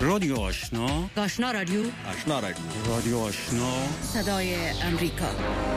رادیو آشنا، آشنا رادیو، آشنا رادیو، رادیو آشنا، صدای امریکا.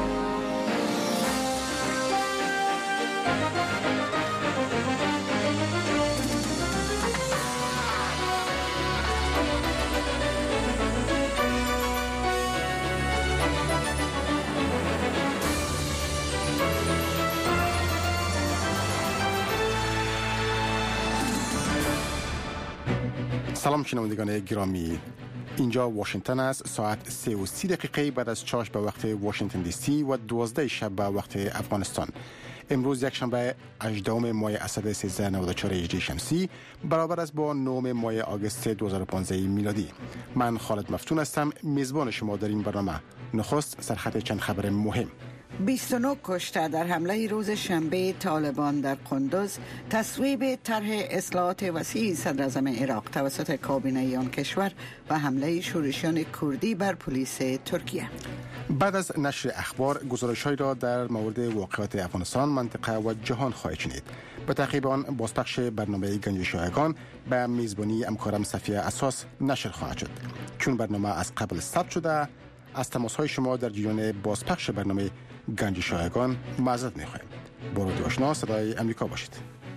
سلام شنوندگان گرامی، اینجا واشنگتن است. ساعت 3:30 دقیقه بعد از چاش به وقت واشنگتن دی سی و 12 شب به وقت افغانستان. امروز یک شنبه 18 ماه اسد 1394 هجری شمسی برابر است با 9 ماه آگوست 2015 میلادی. من خالد مفتون هستم، میزبان شما در این برنامه. نخست سرخط چند خبر مهم. 29 کشته در حمله روز شنبه طالبان در قندوز، تصویب طرح اصلاحات وسیع صدر اعظم عراق توسط کابینه آن کشور و حمله شورشیان کردی بر پلیس ترکیه. بعد از نشر اخبار، گزارش‌هایی را در مورد واقعات افغانستان، منطقه و جهان خواهید شنید. به تعقیب آن بازپخش برنامه گنج شایگان به میزبانی همکارم صفیه اساس نشر خواهد شد. چون برنامه از قبل ثبت شده، از تماس‌های شما در جریان بازپخش برنامه گنج شایگان معذرت می‌خواهیم. با رادیو آشنا صدای امریکا باشید.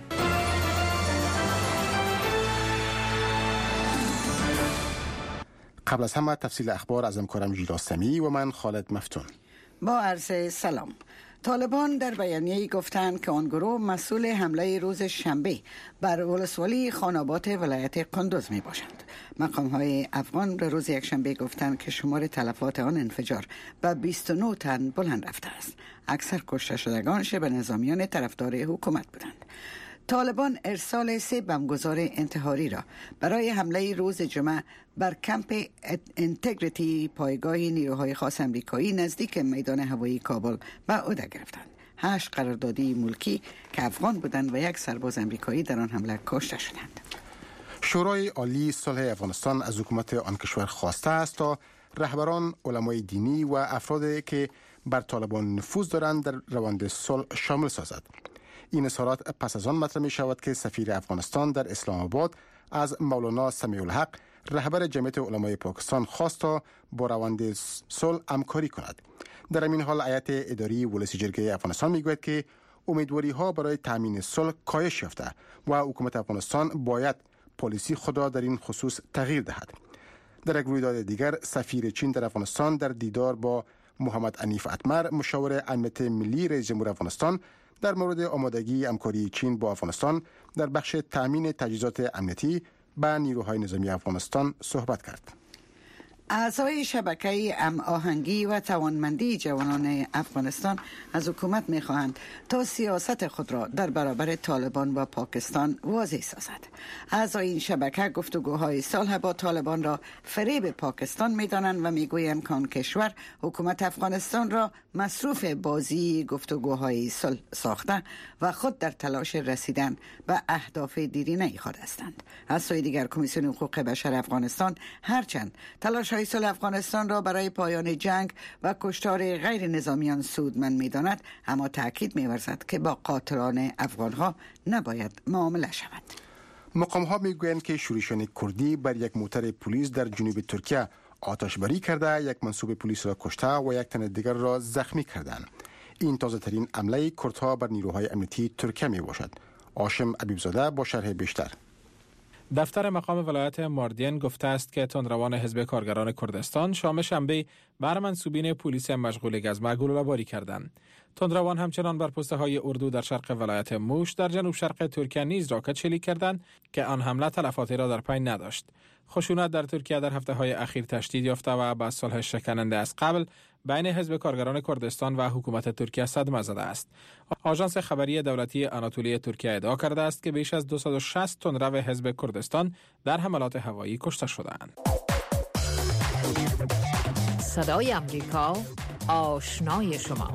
قبل از همه تفصیل اخبار از همکارم ژیلا سمی و من خالد مفتون. با عرض سلام. طالبان در بیانیه‌ای گفتند که آن گروه مسئول حمله روز شنبه بر ولسوالی خانابات ولایت قندوز می باشند. مقام‌های افغان در روز یکشنبه گفتند که شمار تلفات آن انفجار به 29 تن بلند رفته است. اکثر کشته شدگان شبه نظامیان طرفدار حکومت بودند. طالبان ارسال 3 بمبگذار انتحاری را برای حمله روز جمعه بر کمپ انتگریتی، پایگاه نیروهای خاص امریکایی نزدیک میدان هوایی کابل به عهده گرفتند. 8 قراردادی ملکی که افغان بودند و 1 سرباز امریکایی در آن حمله کشته شدند. شورای عالی صلح افغانستان از حکومت آن کشور خواسته است تا رهبران، علمای دینی و افرادی که بر طالبان نفوذ دارند در روند صلح شامل سازد. این اظهارات پس از آن مطرح می شود که سفیر افغانستان در اسلام آباد از مولانا سمیع الحق، رهبر جمعیت علمای پاکستان، خواست تا با روند صلح همکاری کند. در این حال هیئت اداری ولسی جرگه افغانستان میگوید که امیدواری ها برای تامین صلح کاهش یافته و حکومت افغانستان باید پالیسی خود را در این خصوص تغییر دهد. در یک رویداد دیگر، سفیر چین در افغانستان در دیدار با محمد عنیف اتمر، مشاور امنیت ملی رئیس جمهور افغانستان، در مورد آمادگی همکاری چین با افغانستان در بخش تامین تجهیزات امنیتی به نیروهای نظامی افغانستان صحبت کرد. اعضای شبکه هماهنگی و توانمندی جوانان افغانستان از حکومت می‌خواهند تا سیاست خود را در برابر طالبان و پاکستان واضح سازد. اعضای این شبکه گفتگوهای صلح با طالبان را فریب پاکستان می‌دانند و می‌گویند که آن کشور حکومت افغانستان را مصروف بازی گفتگوهای صلح ساخته و خود در تلاش رسیدن به اهداف دیرینه خود هستند. از سوی دیگر، کمیسیون حقوق بشر افغانستان هرچند تلاش‌های صلح افغانستان را برای پایان جنگ و کشتار غیر نظامیان سودمند می‌داند، اما تأکید می‌ورزد که با قاتلان افغان‌ها نباید معامله شود. مقام‌ها می‌گویند که شورشیان کردی بر یک موتر پلیس در جنوب ترکیه آتش‌باری کرده، 1 منصوب پلیس را کشته و 1 تن دیگر را زخمی کردند. این تازه‌ترین حمله کردها بر نیروهای امنیتی ترکیه می‌باشد. هاشم حبیبزاده با شرح بیشتر. دفتر مقام ولایت ماردین گفته است که تندروان حزب کارگران کردستان شام شنبه بر منصوبین پلیس مشغول گزمه گلوله‌باری کردند. تندروان همچنان بر پسته‌های اردو در شرق ولایت موش در جنوب شرق ترکیه نیز راکت شلیک کردند که آن حمله تلفاتی را در پی نداشت. خشونت در ترکیه در هفته‌های اخیر تشدید یافته و با صلح شکننده از قبل بین حزب کارگران کردستان و حکومت ترکیه صدمه زده است. آژانس خبری دولتی آناتولی ترکیه ادعا کرده است که بیش از 260 تندرو حزب کردستان در حملات هوایی کشته شدند. صدای امریکا، آشنای شما.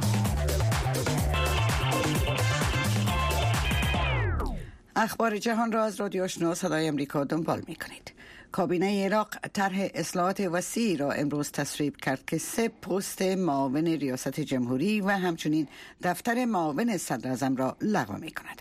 اخبار جهان را از رادیو آشنا صدای امریکا دنبال می‌کنید. کابینه عراق طرح اصلاحات وسیع را امروز تصویب کرد که 3 پست معاون ریاست جمهوری و همچنین دفتر معاون صدر اعظم را لغو می‌کند.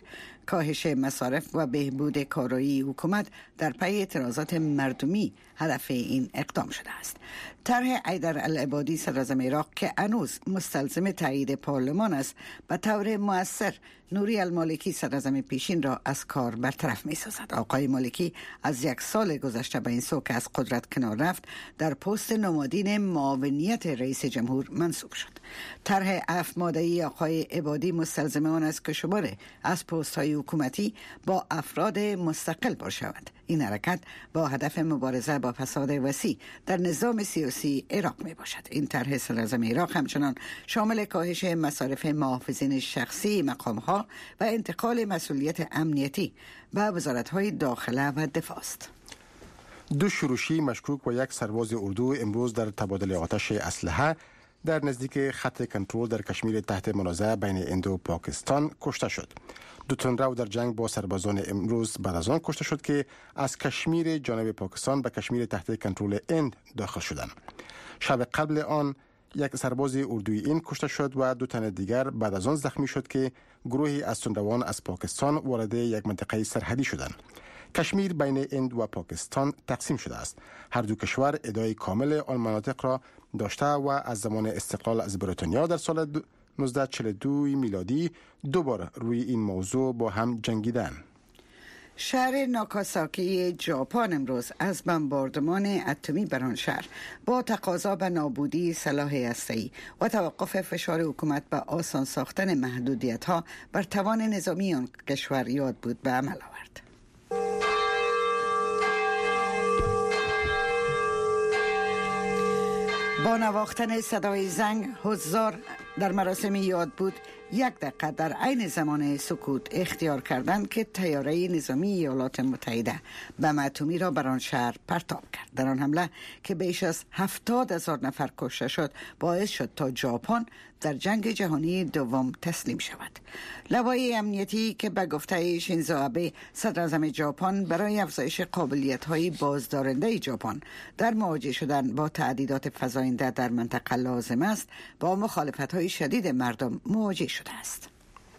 کاهش مصارف و بهبود کارایی حکومت در پی اعتراضات مردمی هدف این اقدام شده است. طرح حیدرالعبادی صدراعظم عراق که هنوز مستلزم تایید پارلمان است به طور مؤثر نوری المالکی صدراعظم پیشین را از کار برطرف می سازد. آقای مالکی از 1 سال گذشته به این سو که از قدرت کنار رفت در پست نمادین معاونیت رئیس جمهور منصوب شد. طرح 7 ماده‌ای آقای عبادی مستلزم آن است که شمار از پست های حکومتی با افراد مستقل باشد. این حرکت با هدف مبارزه با فساد وسیع در نظام سیاسی عراق می باشد. این طرح صدراعظم عراق همچنان شامل کاهش مصارف محافظین شخصی مقامها و انتقال مسئولیت امنیتی به وزارت‌های داخله و دفاع است. 2 شورشی مشکوک و 1 سرباز اردو امروز در تبادل آتش اسلحه در نزدیک خط کنترل در کشمیر تحت منازعه بین هند و پاکستان کشته شد. 2 تندرو در جنگ با سربازان امروز بعد از آن کشته شد که از کشمیر جانب پاکستان به کشمیر تحت کنترل هند داخل شدند. شب قبل آن 1 سرباز اردویی هند کشته شد و 2 تن دیگر بعد از آن زخمی شد که گروهی از تندروان از پاکستان وارد 1 منطقه سرحدی شدند. کشمیر بین هند و پاکستان تقسیم شده است. هر 2 کشور ادعای کامل آن مناطق را داشته و از زمان استقلال از بریتانیا در سال 1942 میلادی 2 بار روی این موضوع با هم جنگیدند. شهر ناکاساکی ژاپن امروز از بمباردمان اتمی بر آن شهر با تقاضا به نابودی سلاح هسته‌ای و توقف فشار حکومت به آسان ساختن محدودیت‌ها بر توان نظامی آن کشور یاد بود به عمل آورد. با نواختن صدای زنگ حضار در مراسم یاد بود 1 دقیقه در عین زمان سکوت اختیار کردند که طیاره نظامی ایالات متحده بم اتمی را بر آن شهر پرتاب کرد. در آن حمله که بیش از 70,000 نفر کشته شد باعث شد تا ژاپن در جنگ جهانی دوم تسلیم شود. لوای امنیتی که به گفته شینزو آبه صدراعظم ژاپن برای افزایش قابلیت‌های بازدارنده ژاپن در مواجه شدن با تهدیدات فزاینده در منطقه لازم است، با مخالفت‌های شدید مردم مواجه شده است.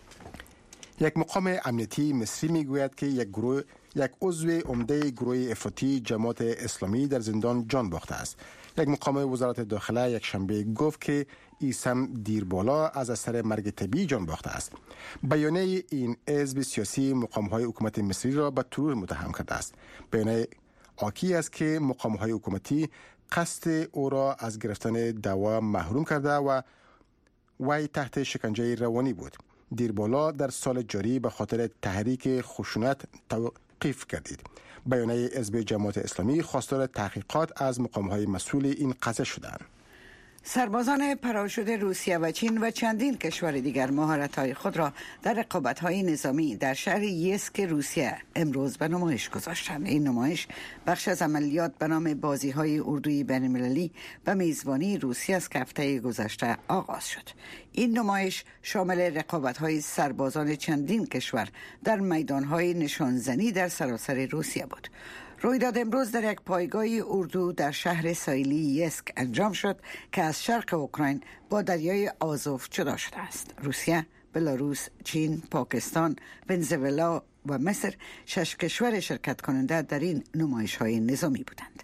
1 مقام امنیتی مصری میگوید که یک عضو عمده گروه افراطی جماعت اسلامی در زندان جان باخته است. 1 مقام وزارت داخله یک شنبه گفت که ایسم دیربالا از اثر مرگ طبیعی جان باخته است. بیانیه این حزب سیاسی مقام‌های حکومت مصری را به ترور متهم کرده است. بیانیه حاکی است که مقام‌های حکومتی قصد او را از گرفتن دوا محروم کرده و وی تحت شکنجه روانی بود. دیربالا در سال جاری به خاطر تحریک خشونت توقیف گردید. بیانیه حزب جماعت اسلامی خواستار تحقیقات از مقام‌های مسئول این قضیه شدند. سربازان پراشود روسیه و چین و چندین کشور دیگر مهارت‌های خود را در رقابت‌های نظامی در شهر یسک روسیه امروز به نمایش گذاشتند. این نمایش بخش از عملیات به نام بازی‌های اردوی بین‌المللی به میزبانی روسیه از هفته گذشته آغاز شد. این نمایش شامل رقابت‌های سربازان چندین کشور در میدان‌های نشانزنی در سراسر روسیه بود. رویداد امروز در 1 پایگاه اردو در شهر ساحلی یسک انجام شد که از شرق اوکراین با دریای آزوف جدا شده است. روسیه، بلاروس، چین، پاکستان، ونزوئلا و مصر 6 کشور شرکت کننده در این نمایش‌های نظامی بودند.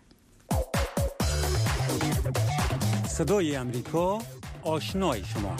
صدای امریکا، آشنای شما.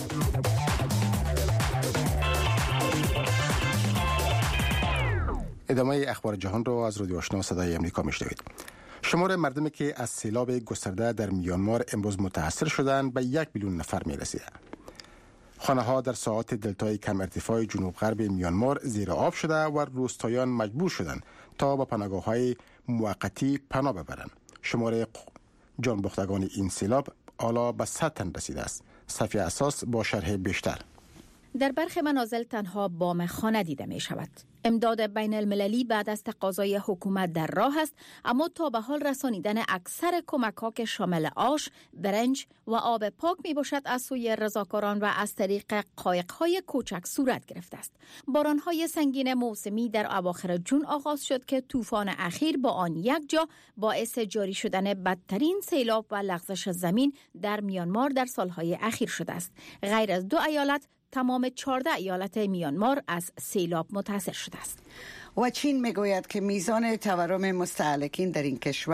ادامه اخبار جهان را از رادیو آشنا صدای امریکا میشنوید. شمار مردمی که از سیلاب گسترده در میانمار امروز متاثر شدند به 1 میلیون نفر میرسید. خانه‌ها در ساحات دلتای کم ارتفاع جنوب غرب میانمار زیر آب شده و روستایان مجبور شدند تا به پناهگاه‌های موقتی پناه ببرند. شمار جانباختگان این سیلاب حالا به 100 تن رسیده است. صفی اساس با شرح بیشتر. در برخی منازل تنها بام خانه دیده می شود. امداد بین المللی بعد از تقاضای حکومت در راه است، اما تا به حال رسانیدن اکثر کمک‌ها که شامل آش، برنج و آب پاک می باشد از سوی رضاکاران و از طریق قایق‌های کوچک صورت گرفته است. باران‌های سنگین موسمی در اواخر جون آغاز شد که طوفان اخیر با آن یک جا باعث جاری شدن بدترین سیلاب و لغزش زمین در میانمار در سالهای اخیر شده است. غیر از 2 ایالت تمام 14 ایالت میانمار از سیلاب متاثر شده است. و چین میگوید که میزان تورم مستهلکین در این کشور